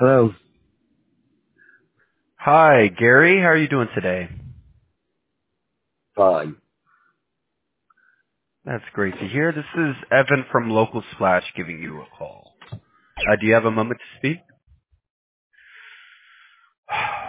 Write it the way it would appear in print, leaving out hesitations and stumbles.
Hello. Hi, Gary. How are you doing today? Fine. That's great to hear. This is Evan from Local Splash giving you a call. Do you have a moment to speak?